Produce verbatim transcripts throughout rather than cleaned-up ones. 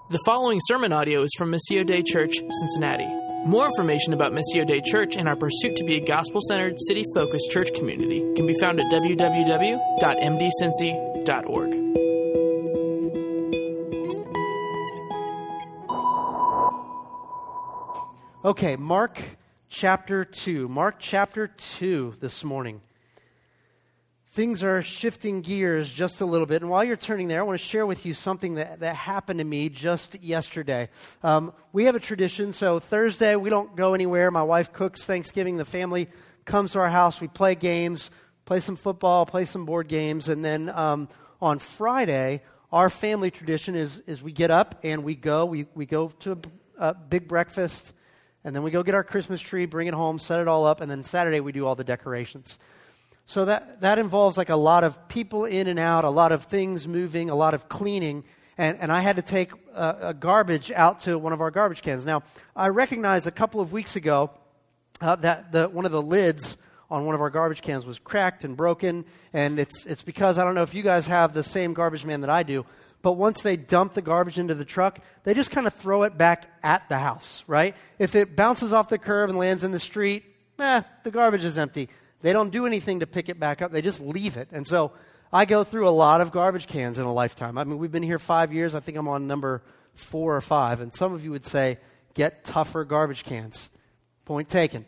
The following sermon audio is from Missio Dei Church, Cincinnati. More information about Missio Dei Church and our pursuit to be a gospel-centered, city-focused church community can be found at w w w dot m d cincy dot org. Okay, Mark chapter two. Mark chapter two this morning. Things are shifting gears just a little bit. And while you're turning there, I want to share with you something that, that happened to me just yesterday. Um, we have a tradition, so Thursday we don't go anywhere. My wife cooks Thanksgiving. The family comes to our house. We play games, play some football, play some board games. And then um, on Friday, our family tradition is, is we get up and we go. We, we go to a, a big breakfast, and then we go get our Christmas tree, bring it home, set it all up, and then Saturday we do all the decorations. So that, that involves like a lot of people in and out, a lot of things moving, a lot of cleaning, and, and I had to take a, a garbage out to one of our garbage cans. Now, I recognized a couple of weeks ago uh, that the, one of the lids on one of our garbage cans was cracked and broken, and it's it's because, I don't know if you guys have the same garbage man that I do, but once they dump the garbage into the truck, they just kind of throw it back at the house, right? If it bounces off the curb and lands in the street, eh, the garbage is empty. They don't do anything to pick it back up. They just leave it. And so I go through a lot of garbage cans in a lifetime. I mean, we've been here five years. I think I'm on number four or five. And some of you would say, get tougher garbage cans. Point taken.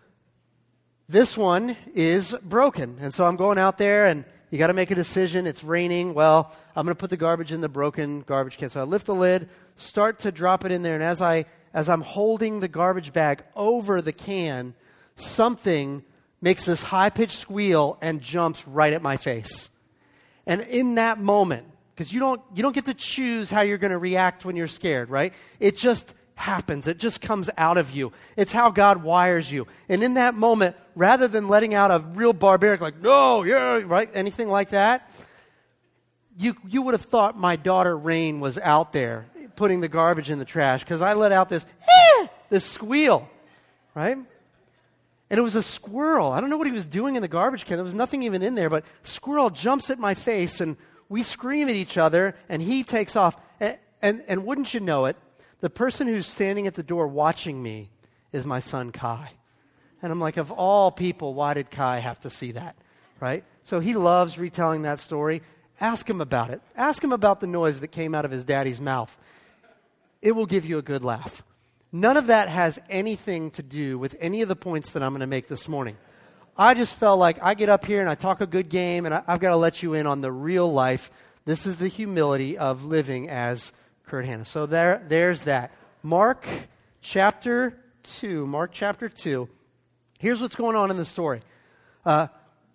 This one is broken. And so I'm going out there, and you got to make a decision. It's raining. Well, I'm going to put the garbage in the broken garbage can. So I lift the lid, start to drop it in there. And as, I, as I'm holding the garbage bag over the can, something makes this high-pitched squeal and jumps right at my face. And in that moment, because you don't you don't get to choose how you're going to react when you're scared, right? It just happens. It just comes out of you. It's how God wires you. And in that moment, rather than letting out a real barbaric, like, no, yeah, right, anything like that, you you would have thought my daughter Rain was out there putting the garbage in the trash, because I let out this, eh, this squeal, right? And it was a squirrel. I don't know what he was doing in the garbage can. There was nothing even in there, but squirrel jumps at my face, and we scream at each other, and he takes off. And, and, and wouldn't you know it, the person who's standing at the door watching me is my son, Kai. And I'm like, of all people, why did Kai have to see that, right? So he loves retelling that story. Ask him about it. Ask him about the noise that came out of his daddy's mouth. It will give you a good laugh. None of that has anything to do with any of the points that I'm going to make this morning. I just felt like I get up here and I talk a good game, and I, I've got to let you in on the real life. This is the humility of living as Kurt Hanna. So there, there's that. Mark chapter two. Mark chapter two. Here's what's going on in the story. Uh,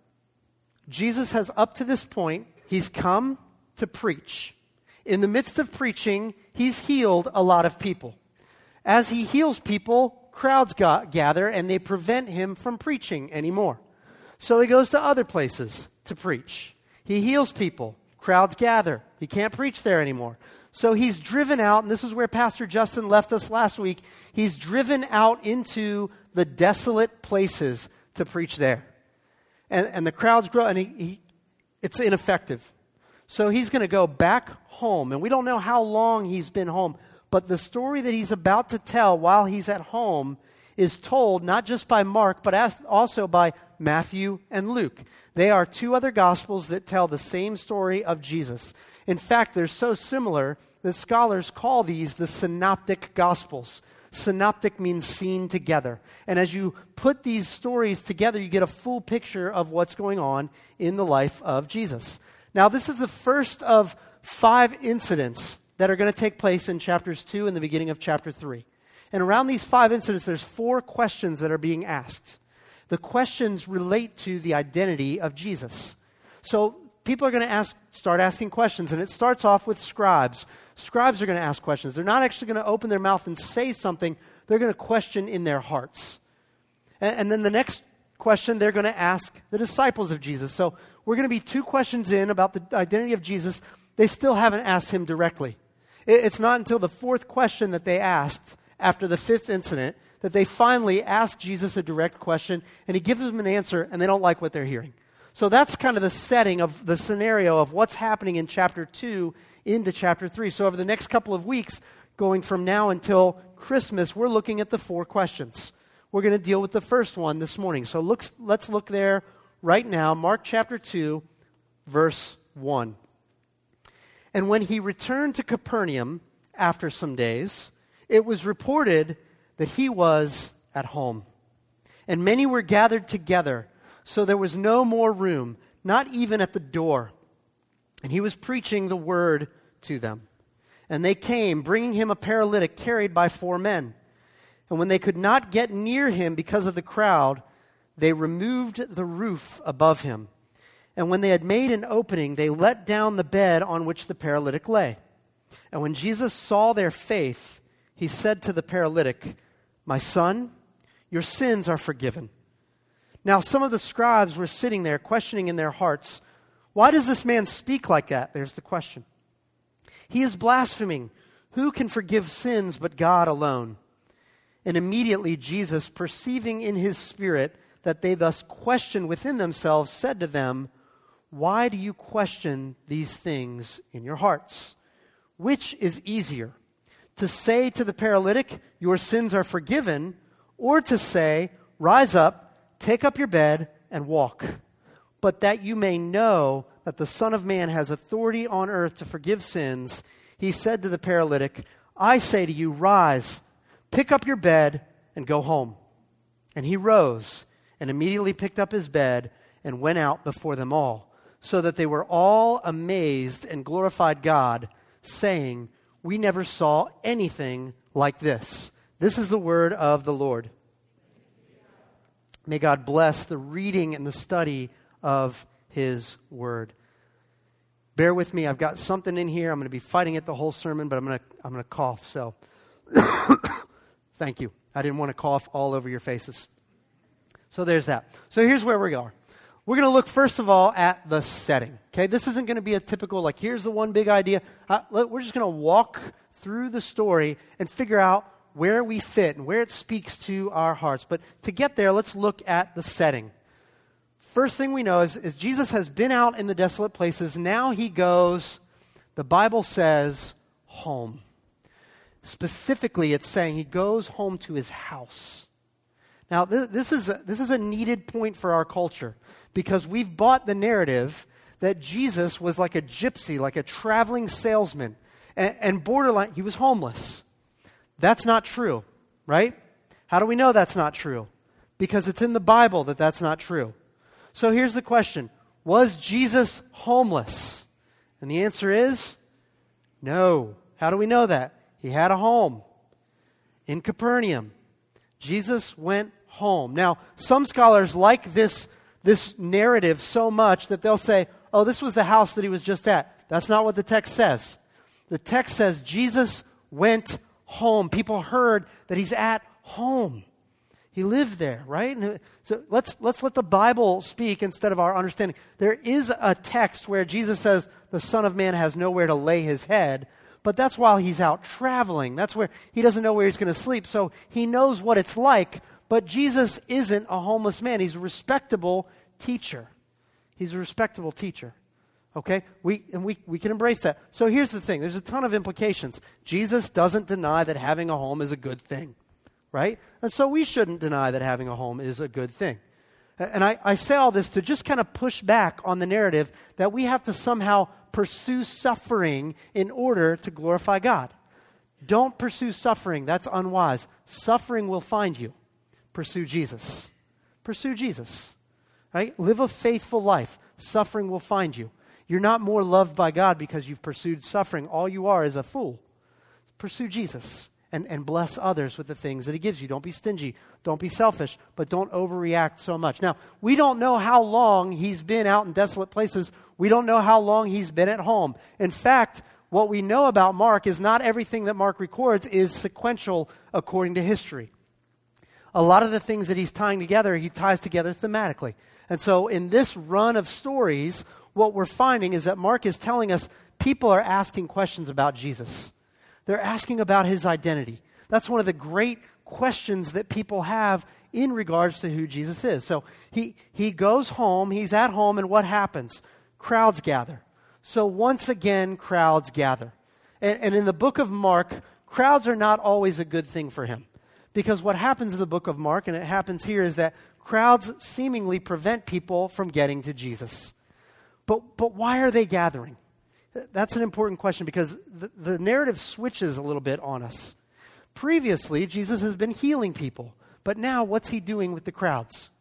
Jesus has, up to this point, he's come to preach. In the midst of preaching, he's healed a lot of people. As he heals people, crowds got, gather, and they prevent him from preaching anymore. So he goes to other places to preach. He heals people. Crowds gather. He can't preach there anymore. So he's driven out, and this is where Pastor Justin left us last week. He's driven out into the desolate places to preach there. And, and the crowds grow, and he, he, it's ineffective. So he's going to go back home, and we don't know how long he's been home. But the story that he's about to tell while he's at home is told not just by Mark, but also by Matthew and Luke. They are two other gospels that tell the same story of Jesus. In fact, they're so similar that scholars call these the synoptic gospels. Synoptic means seen together. And as you put these stories together, you get a full picture of what's going on in the life of Jesus. Now, this is the first of five incidents that are going to take place in chapters two and the beginning of chapter three. And around these five incidents, there's four questions that are being asked. The questions relate to the identity of Jesus. So people are going to ask, start asking questions, and it starts off with scribes. Scribes are going to ask questions. They're not actually going to open their mouth and say something. They're going to question in their hearts. And, and then the next question, they're going to ask the disciples of Jesus. So we're going to be two questions in about the identity of Jesus. They still haven't asked him directly. It's not until the fourth question that they asked after the fifth incident that they finally ask Jesus a direct question, and he gives them an answer, and they don't like what they're hearing. So that's kind of the setting of the scenario of what's happening in chapter two into chapter three. So over the next couple of weeks, going from now until Christmas, we're looking at the four questions. We're going to deal with the first one this morning. So look, let's look there right now. Mark chapter two, verse one. And when he returned to Capernaum after some days, it was reported that he was at home. And many were gathered together, so there was no more room, not even at the door. And he was preaching the word to them. And they came, bringing him a paralytic carried by four men. And when they could not get near him because of the crowd, they removed the roof above him. And when they had made an opening, they let down the bed on which the paralytic lay. And when Jesus saw their faith, he said to the paralytic, "My son, your sins are forgiven." Now some of the scribes were sitting there, questioning in their hearts, "Why does this man speak like that?" There's the question. "He is blaspheming. Who can forgive sins but God alone?" And immediately Jesus, perceiving in his spirit that they thus questioned within themselves, said to them, "Why do you question these things in your hearts? Which is easier, to say to the paralytic, 'Your sins are forgiven,' or to say, 'Rise up, take up your bed, and walk'? But that you may know that the Son of Man has authority on earth to forgive sins," he said to the paralytic, "I say to you, rise, pick up your bed, and go home." And he rose and immediately picked up his bed and went out before them all, so that they were all amazed and glorified God, saying, "We never saw anything like this." This is the word of the Lord. May God bless the reading and the study of his word. Bear with me. I've got something in here. I'm going to be fighting it the whole sermon, but I'm going to I'm going to cough. So thank you. I didn't want to cough all over your faces. So there's that. So here's where we are. We're going to look, first of all, at the setting. Okay, this isn't going to be a typical, like, here's the one big idea. Uh, we're just going to walk through the story and figure out where we fit and where it speaks to our hearts. But to get there, let's look at the setting. First thing we know is, is Jesus has been out in the desolate places. Now he goes, the Bible says, home. Specifically, it's saying he goes home to his house. Now, th- this is a, this is a needed point for our culture, because we've bought the narrative that Jesus was like a gypsy, like a traveling salesman, and, and borderline, he was homeless. That's not true, right? How do we know that's not true? Because it's in the Bible that that's not true. So here's the question. Was Jesus homeless? And the answer is no. How do we know that? He had a home in Capernaum. Jesus went home. Now, some scholars like this, this narrative so much that they'll say, oh, this was the house that he was just at. That's not what the text says. The text says Jesus went home. People heard that he's at home. He lived there, right? And so let's let's let the Bible speak instead of our understanding. There is a text where Jesus says the Son of Man has nowhere to lay his head, but that's while he's out traveling. That's where he doesn't know where he's going to sleep, so he knows what it's like. But Jesus isn't a homeless man. He's a respectable teacher. He's a respectable teacher. Okay? We and we, we can embrace that. So here's the thing. There's a ton of implications. Jesus doesn't deny that having a home is a good thing. Right? And so we shouldn't deny that having a home is a good thing. And I, I say all this to just kind of push back on the narrative that we have to somehow pursue suffering in order to glorify God. Don't pursue suffering. That's unwise. Suffering will find you. Pursue Jesus. Pursue Jesus. Right? Live a faithful life. Suffering will find you. You're not more loved by God because you've pursued suffering. All you are is a fool. Pursue Jesus. And, and bless others with the things that he gives you. Don't be stingy. Don't be selfish. But don't overreact so much. Now, we don't know how long he's been out in desolate places. We don't know how long he's been at home. In fact, what we know about Mark is not everything that Mark records is sequential according to history. A lot of the things that he's tying together, he ties together thematically. And so in this run of stories, what we're finding is that Mark is telling us people are asking questions about Jesus. They're asking about his identity. That's one of the great questions that people have in regards to who Jesus is. So he, he goes home, he's at home, and what happens? Crowds gather. So once again, crowds gather. And, and in the book of Mark, crowds are not always a good thing for him. Because what happens in the book of Mark, and it happens here, is that crowds seemingly prevent people from getting to Jesus. But, but why are they gathering? That's an important question because the, the narrative switches a little bit on us. Previously, Jesus has been healing people. But now, what's he doing with the crowds?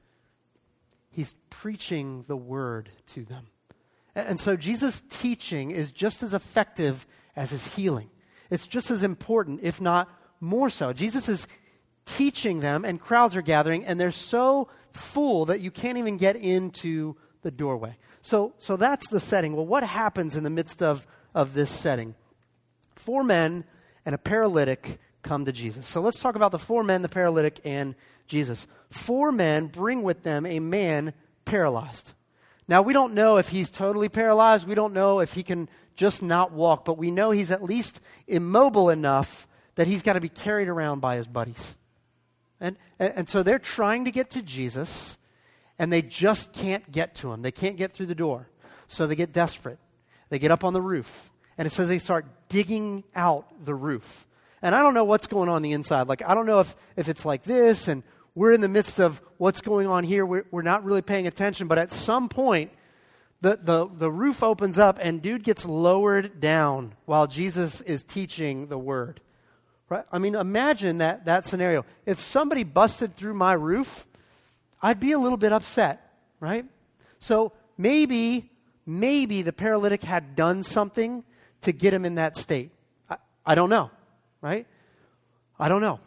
He's preaching the word to them. And so Jesus' teaching is just as effective as his healing. It's just as important, if not more so. Jesus is teaching them, and crowds are gathering, and they're so full that you can't even get into the doorway. So, so that's the setting. Well, what happens in the midst of, of this setting? Four men and a paralytic come to Jesus. So let's talk about the four men, the paralytic, and Jesus. Four men bring with them a man paralyzed. Now, we don't know if he's totally paralyzed. We don't know if he can just not walk, but we know he's at least immobile enough that he's got to be carried around by his buddies. And, and, and so they're trying to get to Jesus, and they just can't get to him. They can't get through the door. So they get desperate. They get up on the roof, and it says they start digging out the roof. And I don't know what's going on, on the inside. Like, I don't know if, if it's like this, and we're in the midst of what's going on here. We're, we're not really paying attention, but at some point, the, the, the roof opens up, and dude gets lowered down while Jesus is teaching the word. Right? I mean, imagine that, that scenario. If somebody busted through my roof, I'd be a little bit upset, right? So maybe, maybe the paralytic had done something to get him in that state. I, I don't know, right? I don't know.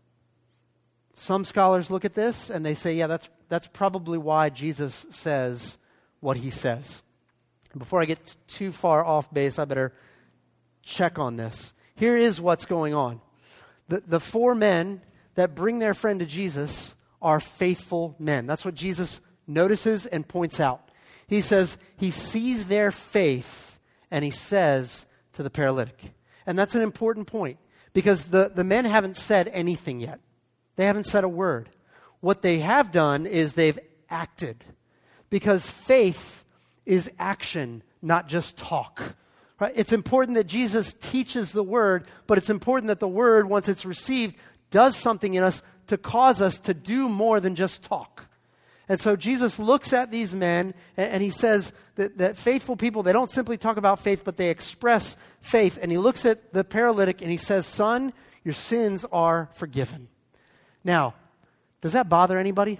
Some scholars look at this and they say, yeah, that's that's probably why Jesus says what he says. Before I get t- too far off base, I better check on this. Here is what's going on. The, the four men that bring their friend to Jesus are faithful men. That's what Jesus notices and points out. He says he sees their faith and he says to the paralytic. And that's an important point because the, the men haven't said anything yet. They haven't said a word. What they have done is they've acted because faith is action, not just talk. Right? It's important that Jesus teaches the word, but it's important that the word, once it's received, does something in us to cause us to do more than just talk. And so Jesus looks at these men and, and he says that, that faithful people, they don't simply talk about faith, but they express faith. And he looks at the paralytic and he says, son, your sins are forgiven. Now, does that bother anybody?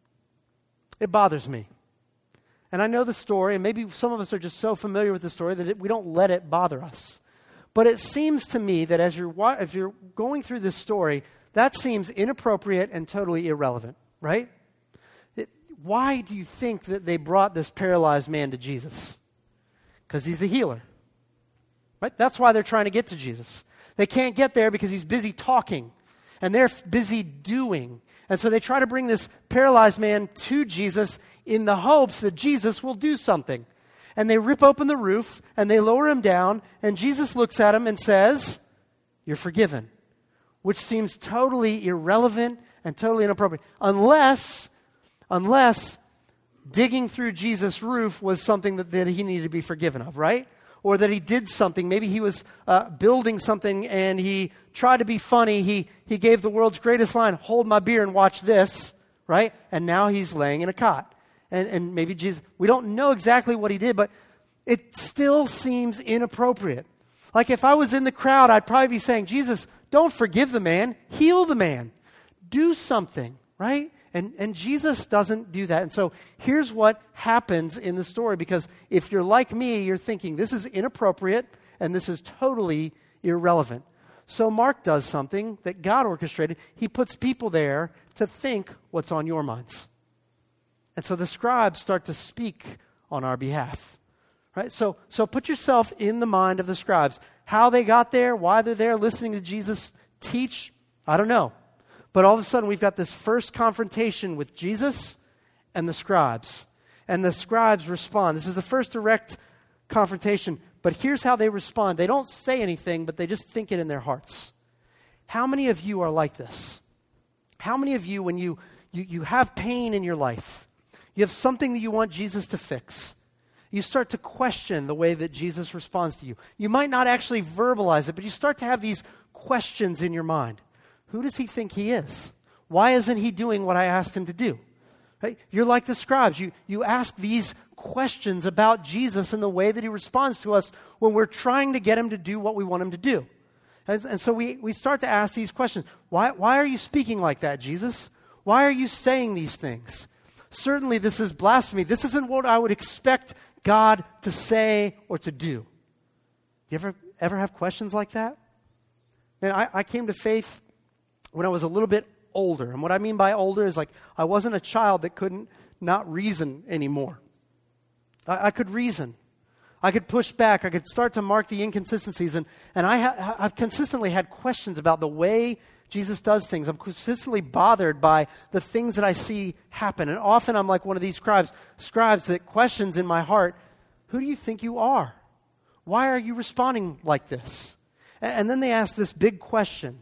It bothers me. And I know the story, and maybe some of us are just so familiar with the story that it, we don't let it bother us. But it seems to me that as you're if you're going through this story, that seems inappropriate and totally irrelevant, right? It, why do you think that they brought this paralyzed man to Jesus? Because he's the healer, right? That's why they're trying to get to Jesus. They can't get there because he's busy talking, and they're busy doing. And so they try to bring this paralyzed man to Jesus in the hopes that Jesus will do something. And they rip open the roof, and they lower him down, and Jesus looks at him and says, you're forgiven. Which seems totally irrelevant and totally inappropriate. Unless, unless digging through Jesus' roof was something that, that he needed to be forgiven of, right? Or that he did something. Maybe he was uh, building something and he tried to be funny. He, he gave the world's greatest line, hold my beer and watch this, right? And now he's laying in a cot. And, and maybe Jesus, we don't know exactly what he did, but it still seems inappropriate. Like if I was in the crowd, I'd probably be saying, Jesus, don't forgive the man, heal the man. Do something, right? And, and Jesus doesn't do that. And so here's what happens in the story, because if you're like me, you're thinking this is inappropriate and this is totally irrelevant. So Mark does something that God orchestrated. He puts people there to think what's on your minds. And so the scribes start to speak on our behalf. Right? So, so put yourself in the mind of the scribes. How they got there, why they're there listening to Jesus teach, I don't know. But all of a sudden we've got this first confrontation with Jesus and the scribes. And the scribes respond. This is the first direct confrontation. But here's how they respond. They don't say anything, but they just think it in their hearts. How many of you are like this? How many of you, when you, you, you have pain in your life, you have something that you want Jesus to fix, You start to question the way that Jesus responds to you. You might not actually verbalize it, but you start to have these questions in your mind. Who does he think he is? Why isn't he doing what I asked him to do? Right? You're like the scribes. You, you ask these questions about Jesus and the way that he responds to us when we're trying to get him to do what we want him to do. And, and so we, we start to ask these questions. Why, why are you speaking like that, Jesus? Why are you saying these things? Certainly this is blasphemy. This isn't what I would expect God to say or to do. Do you ever, ever have questions like that? Man, I, I came to faith when I was a little bit older. And what I mean by older is like I wasn't a child that couldn't not reason anymore. I, I could reason. I could push back. I could start to mark the inconsistencies. And, and I ha- I've consistently had questions about the way Jesus does things. I'm consistently bothered by the things that I see happen. And often I'm like one of these scribes, scribes that questions in my heart, who do you think you are? Why are you responding like this? And, and then they ask this big question.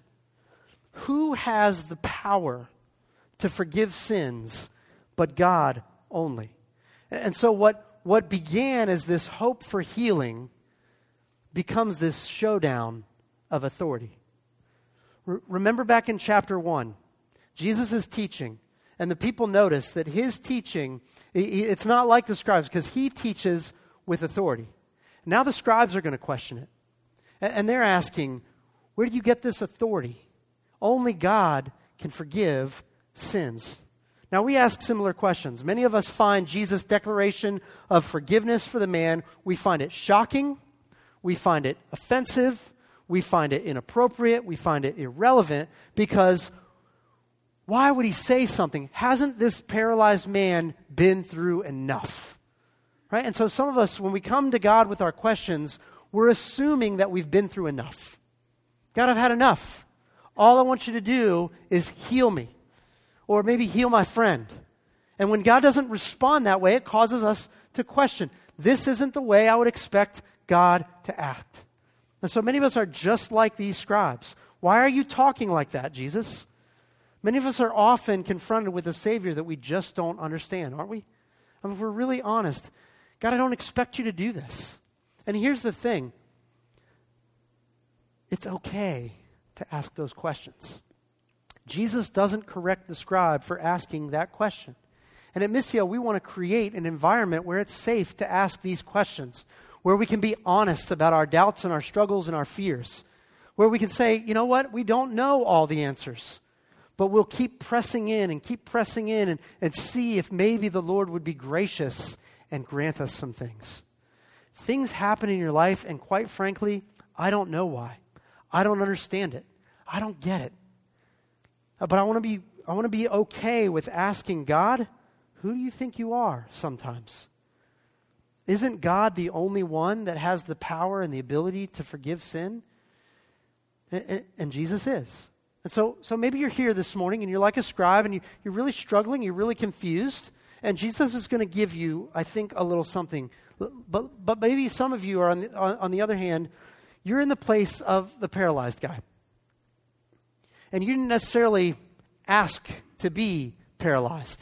Who has the power to forgive sins but God only? And, and so what, what began as this hope for healing becomes this showdown of authority. Remember back in chapter one, Jesus is teaching, and the people notice that his teaching, it's not like the scribes, because he teaches with authority. Now the scribes are going to question it. And they're asking, where do you get this authority? Only God can forgive sins. Now we ask similar questions. Many of us find Jesus' declaration of forgiveness for the man, we find it shocking, we find it offensive, we find it inappropriate. We find it irrelevant because why would he say something? Hasn't this paralyzed man been through enough? Right? And so some of us, when we come to God with our questions, we're assuming that we've been through enough. God, I've had enough. All I want you to do is heal me or maybe heal my friend. And when God doesn't respond that way, it causes us to question. This isn't the way I would expect God to act. And so many of us are just like these scribes. Why are you talking like that, Jesus? Many of us are often confronted with a Savior that we just don't understand, aren't we? I mean, if we're really honest, God, I don't expect you to do this. And here's the thing. It's okay to ask those questions. Jesus doesn't correct the scribe for asking that question. And at Missio, we want to create an environment where it's safe to ask these questions, where we can be honest about our doubts and our struggles and our fears, where we can say, you know what, we don't know all the answers, but we'll keep pressing in and keep pressing in and, and see if maybe the Lord would be gracious and grant us some things. Things happen in your life, and quite frankly, I don't know why. I don't understand it. I don't get it. But I want to be I want to be okay with asking God, who do you think you are sometimes? Isn't God the only one that has the power and the ability to forgive sin? And, and, and Jesus is. And so, so maybe you're here this morning and you're like a scribe and you, you're really struggling, you're really confused, and Jesus is going to give you, I think, a little something. But, but maybe some of you are, on the, on, on the other hand, you're in the place of the paralyzed guy. And you didn't necessarily ask to be paralyzed.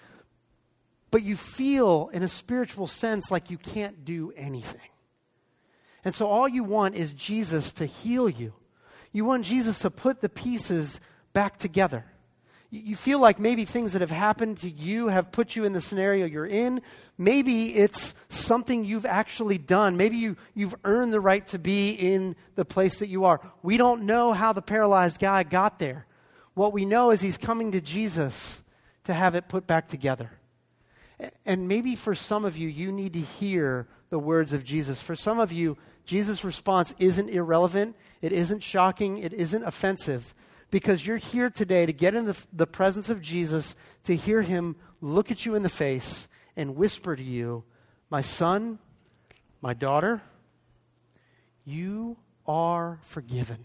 But you feel, in a spiritual sense, like you can't do anything. And so all you want is Jesus to heal you. You want Jesus to put the pieces back together. You feel like maybe things that have happened to you have put you in the scenario you're in. Maybe it's something you've actually done. Maybe you, you've earned the right to be in the place that you are. We don't know how the paralyzed guy got there. What we know is he's coming to Jesus to have it put back together. And maybe for some of you, you need to hear the words of Jesus. For some of you, Jesus' response isn't irrelevant. It isn't shocking. It isn't offensive. Because you're here today to get in the, the presence of Jesus, to hear him look at you in the face and whisper to you, my son, my daughter, you are forgiven.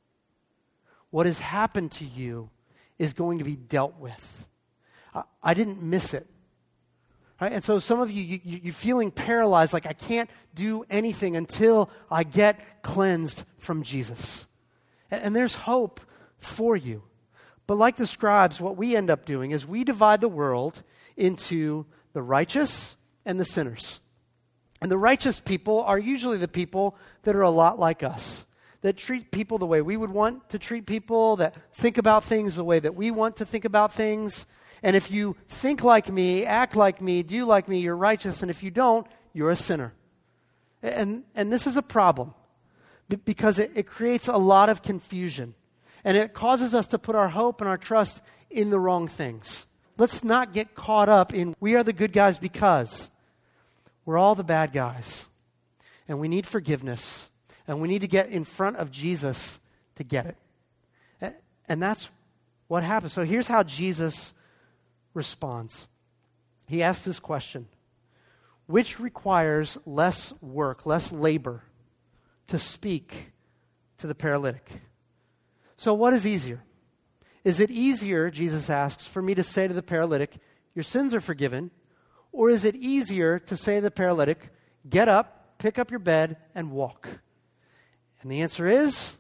What has happened to you is going to be dealt with. I, I didn't miss it. Right? And so some of you, you, you're feeling paralyzed, like I can't do anything until I get cleansed from Jesus. And, and there's hope for you. But like the scribes, what we end up doing is we divide the world into the righteous and the sinners. And the righteous people are usually the people that are a lot like us, that treat people the way we would want to treat people, that think about things the way that we want to think about things. And if you think like me, act like me, do like me, you're righteous. And if you don't, you're a sinner. And, and this is a problem because it, it creates a lot of confusion. And it causes us to put our hope and our trust in the wrong things. Let's not get caught up in we are the good guys because we're all the bad guys. And we need forgiveness. And we need to get in front of Jesus to get it. And that's what happens. So here's how Jesus responds. He asks this question: which requires less work, less labor to speak to the paralytic? So what is easier? Is it easier, Jesus asks, for me to say to the paralytic, your sins are forgiven? Or is it easier to say to the paralytic, get up, pick up your bed, and walk? And the answer is,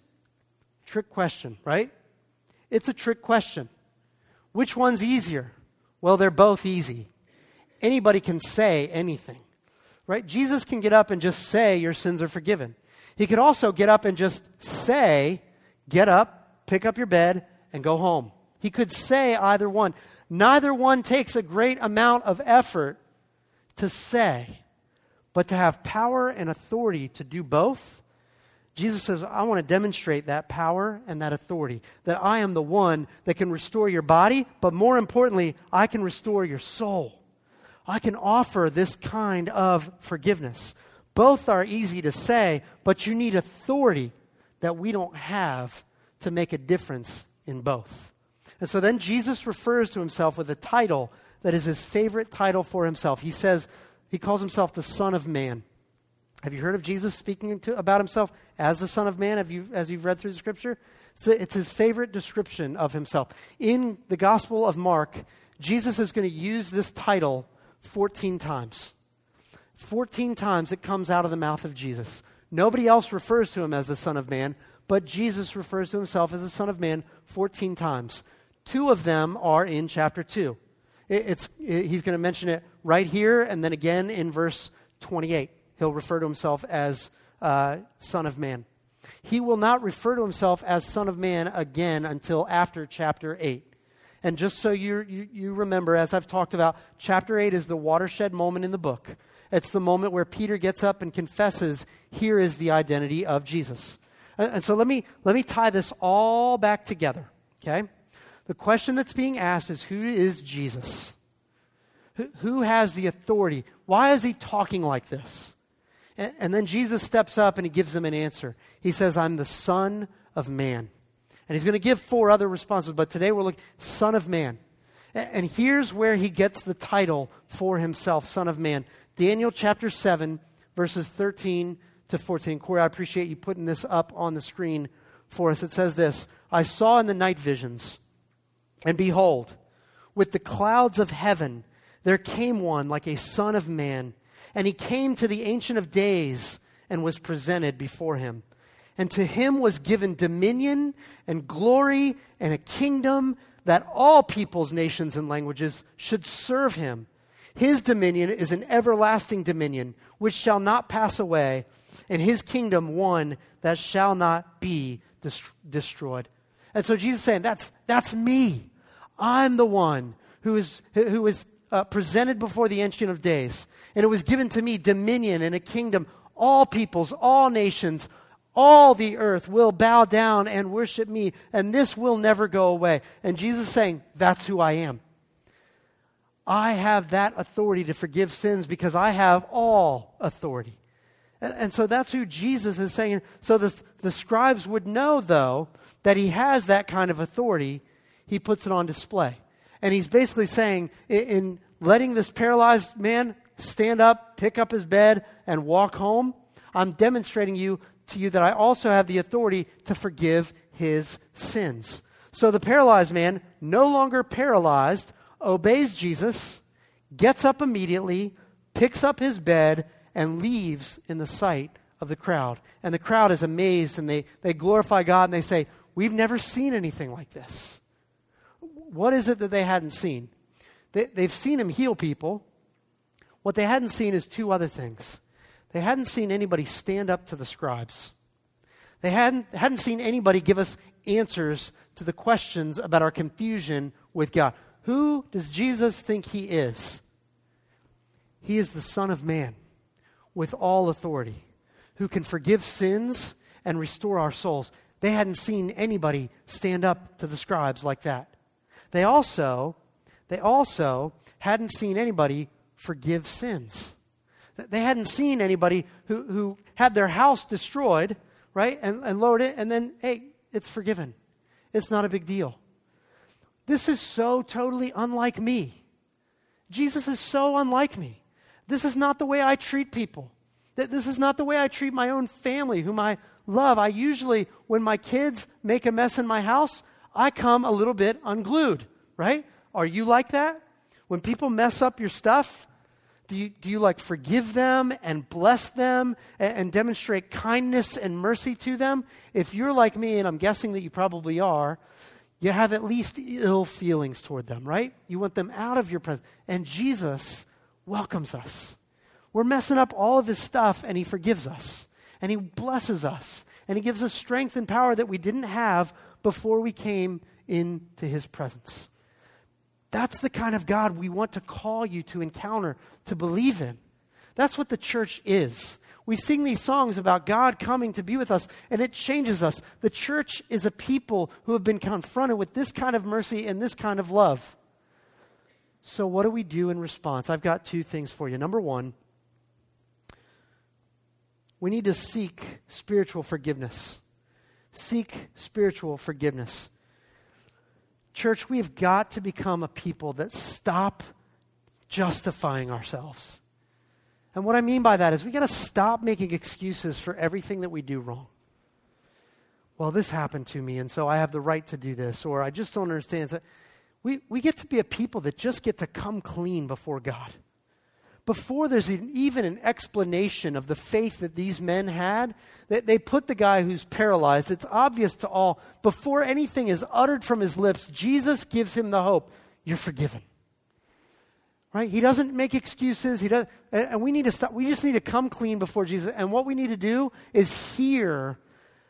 trick question, right? It's a trick question. Which one's easier? Well, they're both easy. Anybody can say anything, right? Jesus can get up and just say, your sins are forgiven. He could also get up and just say, get up, pick up your bed, and go home. He could say either one. Neither one takes a great amount of effort to say, but to have power and authority to do both, Jesus says, I want to demonstrate that power and that authority, that I am the one that can restore your body, but more importantly, I can restore your soul. I can offer this kind of forgiveness. Both are easy to say, but you need authority that we don't have to make a difference in both. And so then Jesus refers to himself with a title that is his favorite title for himself. He says, he calls himself the Son of Man. Have you heard of Jesus speaking to, about himself as the Son of Man, have you, as you've read through the Scripture? So it's his favorite description of himself. In the Gospel of Mark, Jesus is going to use this title fourteen times. fourteen times it comes out of the mouth of Jesus. Nobody else refers to him as the Son of Man, but Jesus refers to himself as the Son of Man fourteen times. Two of them are in chapter two. It, it's, it, he's going to mention it right here and then again in verse twenty-eight. He'll refer to himself as uh, Son of Man. He will not refer to himself as Son of Man again until after chapter eight. And just so you, you, you remember, as I've talked about, chapter eight is the watershed moment in the book. It's the moment where Peter gets up and confesses, here is the identity of Jesus. And, and so let me, let me tie this all back together, okay? The question that's being asked is, who is Jesus? Who, who has the authority? Why is he talking like this? And, and then Jesus steps up and he gives them an answer. He says, I'm the Son of Man. And he's going to give four other responses, but today we're looking, Son of Man. And, and here's where he gets the title for himself, Son of Man. Daniel chapter seven, verses thirteen to fourteen. Corey, I appreciate you putting this up on the screen for us. It says this, I saw in the night visions, and behold, with the clouds of heaven, there came one like a son of man, and he came to the Ancient of Days and was presented before him. And to him was given dominion and glory and a kingdom that all peoples, nations, and languages should serve him. His dominion is an everlasting dominion which shall not pass away, and his kingdom one that shall not be dest- destroyed. And so Jesus is saying, that's, that's me. I'm the one who is, who is uh, presented before the Ancient of Days. And it was given to me dominion and a kingdom. All peoples, all nations, all the earth will bow down and worship me, and this will never go away. And Jesus is saying, that's who I am. I have that authority to forgive sins because I have all authority. And, and so that's who Jesus is saying. So the, the scribes would know, though, that he has that kind of authority. He puts it on display. And he's basically saying, in, in letting this paralyzed man stand up, pick up his bed, and walk home, I'm demonstrating you to you that I also have the authority to forgive his sins. So the paralyzed man, no longer paralyzed, obeys Jesus, gets up immediately, picks up his bed, and leaves in the sight of the crowd. And the crowd is amazed, and they, they glorify God, and they say, we've never seen anything like this. What is it that they hadn't seen? They, they've seen him heal people. What they hadn't seen is two other things. They hadn't seen anybody stand up to the scribes. They hadn't, hadn't seen anybody give us answers to the questions about our confusion with God. Who does Jesus think he is? He is the Son of Man with all authority, who can forgive sins and restore our souls. They hadn't seen anybody stand up to the scribes like that. They also, they also hadn't seen anybody forgive sins. They hadn't seen anybody who, who had their house destroyed, right, and, and lowered it, and then, hey, it's forgiven. It's not a big deal. This is so totally unlike me. Jesus is so unlike me. This is not the way I treat people. This is not the way I treat my own family, whom I love. I usually, when my kids make a mess in my house, I come a little bit unglued, right? Are you like that? When people mess up your stuff, do you, do you like forgive them and bless them and, and demonstrate kindness and mercy to them? If you're like me, and I'm guessing that you probably are, you have at least ill feelings toward them, right? You want them out of your presence. And Jesus welcomes us. We're messing up all of his stuff, and he forgives us. And he blesses us. And he gives us strength and power that we didn't have before we came into his presence. That's the kind of God we want to call you to encounter, to believe in. That's what the church is. We sing these songs about God coming to be with us, and it changes us. The church is a people who have been confronted with this kind of mercy and this kind of love. So what do we do in response? I've got two things for you. Number one, we need to seek spiritual forgiveness. Seek spiritual forgiveness. Church, we have got to become a people that stop justifying ourselves. And what I mean by that is we got to stop making excuses for everything that we do wrong. Well, this happened to me, and so I have the right to do this, or I just don't understand. So we, we get to be a people that just get to come clean before God. Before there's even an explanation of the faith that these men had, that they put the guy who's paralyzed, it's obvious to all, before anything is uttered from his lips, Jesus gives him the hope, you're forgiven. Right? He doesn't make excuses. He does, and we need to stop. We just need to come clean before Jesus. And what we need to do is hear,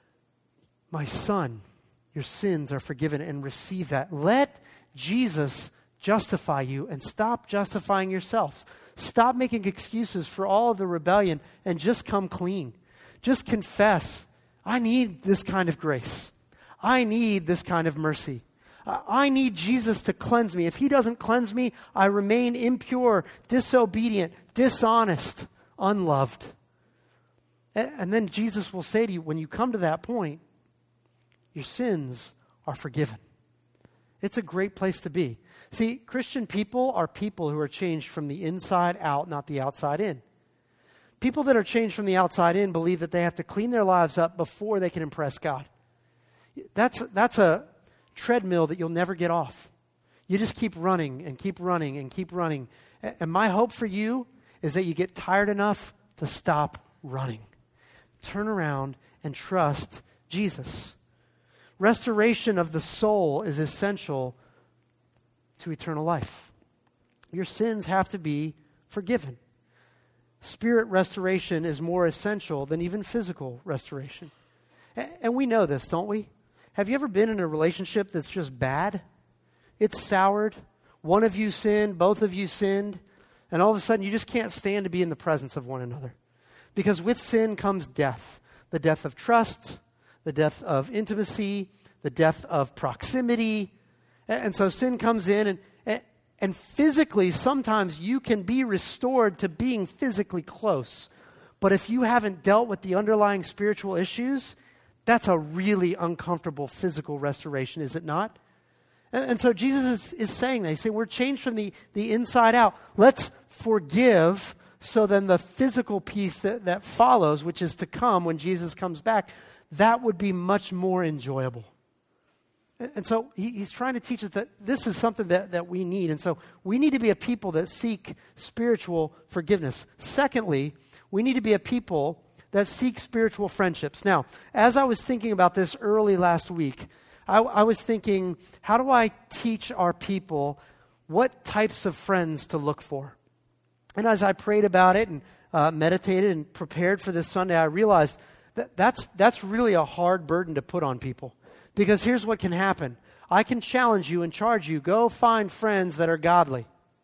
my son, your sins are forgiven, and receive that. Let Jesus justify you and stop justifying yourselves. Stop making excuses for all of the rebellion and just come clean. Just confess, I need this kind of grace. I need this kind of mercy. I need Jesus to cleanse me. If he doesn't cleanse me, I remain impure, disobedient, dishonest, unloved. And then Jesus will say to you, when you come to that point, your sins are forgiven. It's a great place to be. See, Christian people are people who are changed from the inside out, not the outside in. People that are changed from the outside in believe that they have to clean their lives up before they can impress God. That's, that's a treadmill that you'll never get off. You just keep running and keep running and keep running. And my hope for you is that you get tired enough to stop running. Turn around and trust Jesus. Restoration of the soul is essential to eternal life. Your sins have to be forgiven. Spirit restoration is more essential than even physical restoration. And we know this, don't we? Have you ever been in a relationship that's just bad? It's soured. One of you sinned, both of you sinned, and all of a sudden you just can't stand to be in the presence of one another. Because with sin comes death. The death of trust, the death of intimacy, the death of proximity. And so sin comes in, and, and physically, sometimes you can be restored to being physically close. But if you haven't dealt with the underlying spiritual issues, that's a really uncomfortable physical restoration, is it not? And, and so Jesus is, is saying that. He's saying we're changed from the, the inside out. Let's forgive, so then the physical piece that, that follows, which is to come when Jesus comes back, that would be much more enjoyable. And, and so he, he's trying to teach us that this is something that, that we need. And so we need to be a people that seek spiritual forgiveness. Secondly, we need to be a people that seek spiritual friendships. Now, as I was thinking about this early last week, I, I was thinking, how do I teach our people what types of friends to look for? And as I prayed about it and uh, meditated and prepared for this Sunday, I realized that that's, that's really a hard burden to put on people. Because here's what can happen. I can challenge you and charge you, go find friends that are godly.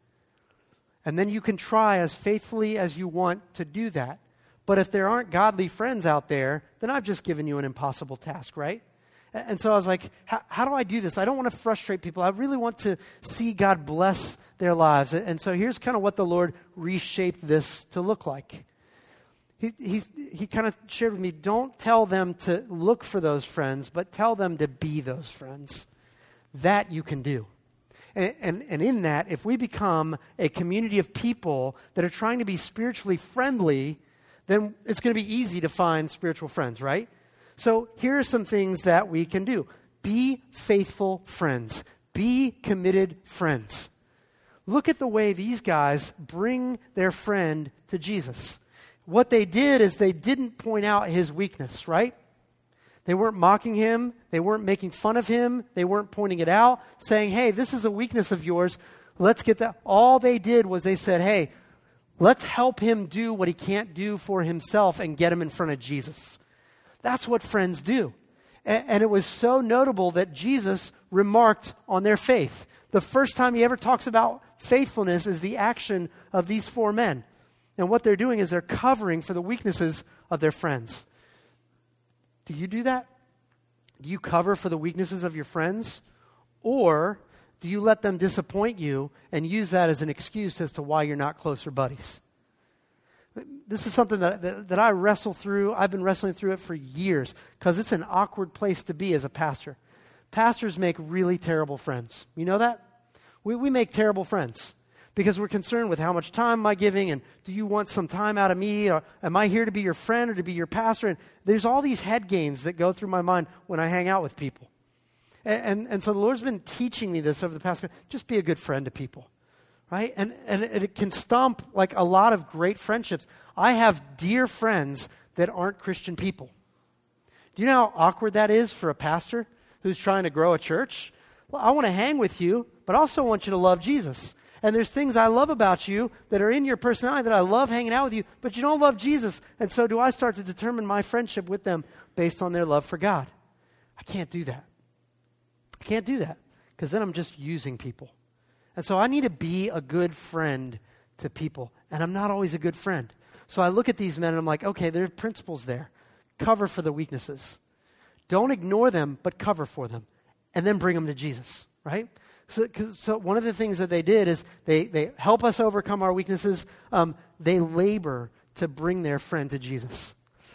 And then you can try as faithfully as you want to do that. But if there aren't godly friends out there, then I've just given you an impossible task, right? And so I was like, how do I do this? I don't want to frustrate people. I really want to see God bless their lives. And so here's kind of what the Lord reshaped this to look like. He, he's, he kind of shared with me, don't tell them to look for those friends, but tell them to be those friends. That you can do. And, and, and in that, if we become a community of people that are trying to be spiritually friendly, then it's going to be easy to find spiritual friends, right? So here are some things that we can do. Be faithful friends. Be committed friends. Look at the way these guys bring their friend to Jesus. What they did is they didn't point out his weakness, right? They weren't mocking him. They weren't making fun of him. They weren't pointing it out, saying, hey, this is a weakness of yours. Let's get that. All they did was they said, hey, let's help him do what he can't do for himself and get him in front of Jesus. That's what friends do. And, and it was so notable that Jesus remarked on their faith. The first time he ever talks about faithfulness is the action of these four men. And what they're doing is they're covering for the weaknesses of their friends. Do you do that? Do you cover for the weaknesses of your friends? Or do you let them disappoint you and use that as an excuse as to why you're not closer buddies? This is something that, that, that I wrestle through. I've been wrestling through it for years because it's an awkward place to be as a pastor. Pastors make really terrible friends. You know that? We, we make terrible friends because we're concerned with how much time am I giving, and do you want some time out of me, or am I here to be your friend or to be your pastor? And there's all these head games that go through my mind when I hang out with people. And, and, and so the Lord's been teaching me this over the past, just be a good friend to people, right? And, and it, it can stomp like a lot of great friendships. I have dear friends that aren't Christian people. Do you know how awkward that is for a pastor who's trying to grow a church? Well, I want to hang with you, but I also want you to love Jesus. And there's things I love about you that are in your personality that I love hanging out with you, but you don't love Jesus. And so do I start to determine my friendship with them based on their love for God? I can't do that. I can't do that because then I'm just using people. And so I need to be a good friend to people, and I'm not always a good friend. So I look at these men and I'm like, okay, there are principles there. Cover for the weaknesses. Don't ignore them, but cover for them. And then bring them to Jesus, right? So, cause, so one of the things that they did is they, they help us overcome our weaknesses. Um, they labor to bring their friend to Jesus.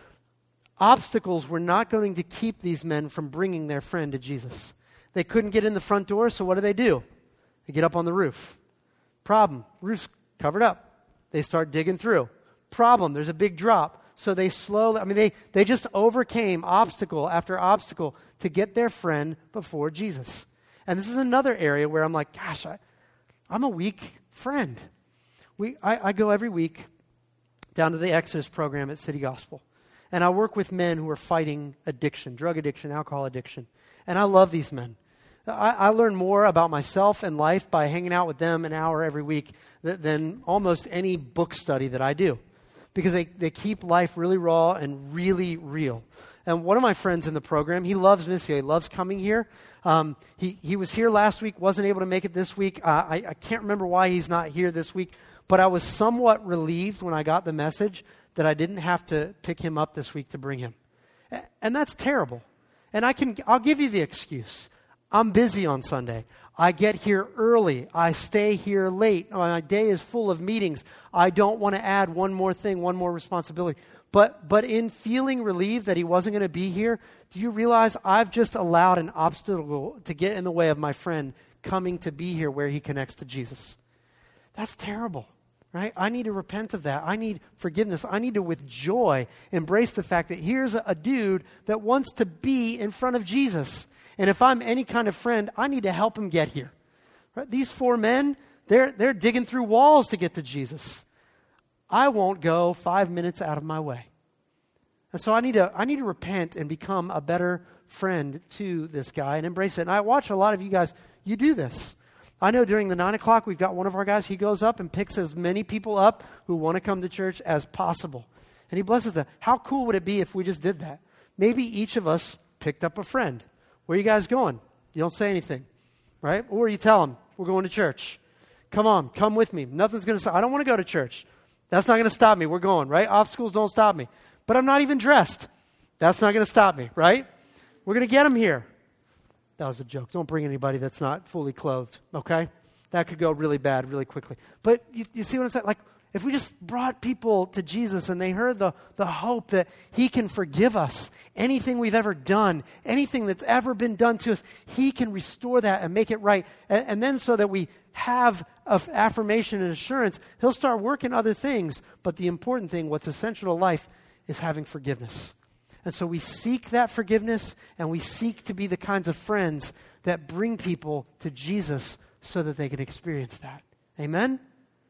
Obstacles were not going to keep these men from bringing their friend to Jesus. They couldn't get in the front door, so what do they do? They get up on the roof. Problem, roof's covered up. They start digging through. Problem, there's a big drop. So they slowly, I mean, they, they just overcame obstacle after obstacle to get their friend before Jesus. And this is another area where I'm like, gosh, I, I'm a weak friend. We, I, I go every week down to the Exodus program at City Gospel. And I work with men who are fighting addiction, drug addiction, alcohol addiction. And I love these men. I, I learn more about myself and life by hanging out with them an hour every week th- than almost any book study that I do. Because they, they keep life really raw and really real. And one of my friends in the program, he loves Missio. He loves coming here. Um, he, he was here last week, wasn't able to make it this week. Uh, I, I can't remember why he's not here this week. But I was somewhat relieved when I got the message that I didn't have to pick him up this week to bring him. And that's terrible. And I can, I'll give you the excuse. I'm busy on Sunday. I get here early. I stay here late. My day is full of meetings. I don't want to add one more thing, one more responsibility. But but in feeling relieved that he wasn't going to be here, do you realize I've just allowed an obstacle to get in the way of my friend coming to be here where he connects to Jesus? That's terrible, right? I need to repent of that. I need forgiveness. I need to, with joy, embrace the fact that here's a, a dude that wants to be in front of Jesus. And if I'm any kind of friend, I need to help him get here. Right? These four men, they're, they're digging through walls to get to Jesus. I won't go five minutes out of my way. And so I need to I need to repent and become a better friend to this guy and embrace it. And I watch a lot of you guys, you do this. I know during the nine o'clock, we've got one of our guys, he goes up and picks as many people up who want to come to church as possible. And he blesses them. How cool would it be if we just did that? Maybe each of us picked up a friend. Where are you guys going? You don't say anything, right? Or you tell them, we're going to church. Come on, come with me. Nothing's going to stop. I don't want to go to church. That's not going to stop me. We're going, right? Obstacles don't stop me. But I'm not even dressed. That's not going to stop me, right? We're going to get them here. That was a joke. Don't bring anybody that's not fully clothed, okay? That could go really bad really quickly. But you, you see what I'm saying? Like, if we just brought people to Jesus and they heard the, the hope that he can forgive us, anything we've ever done, anything that's ever been done to us, he can restore that and make it right. And, and then so that we have of affirmation and assurance, he'll start working other things. But the important thing, what's essential to life, is having forgiveness. And so we seek that forgiveness, and we seek to be the kinds of friends that bring people to Jesus so that they can experience that. Amen?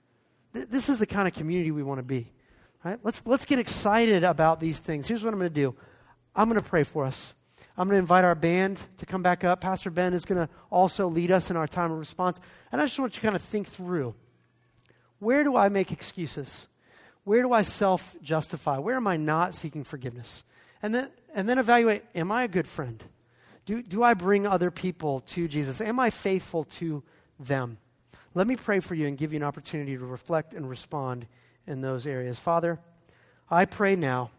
Th- this is the kind of community we want to be. Right? Let's, let's get excited about these things. Here's what I'm going to do. I'm going to pray for us. I'm going to invite our band to come back up. Pastor Ben is going to also lead us in our time of response. And I just want you to kind of think through, where do I make excuses? Where do I self-justify? Where am I not seeking forgiveness? And then and then evaluate, am I a good friend? Do, do I bring other people to Jesus? Am I faithful to them? Let me pray for you and give you an opportunity to reflect and respond in those areas. Father, I pray now,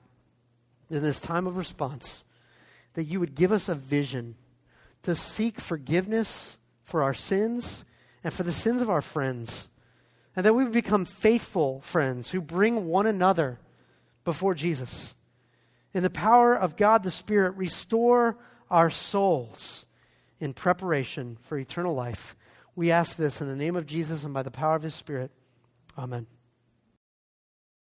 in this time of response, that you would give us a vision to seek forgiveness for our sins and for the sins of our friends, and that we would become faithful friends who bring one another before Jesus. In the power of God the Spirit, restore our souls in preparation for eternal life. We ask this in the name of Jesus and by the power of his Spirit. Amen.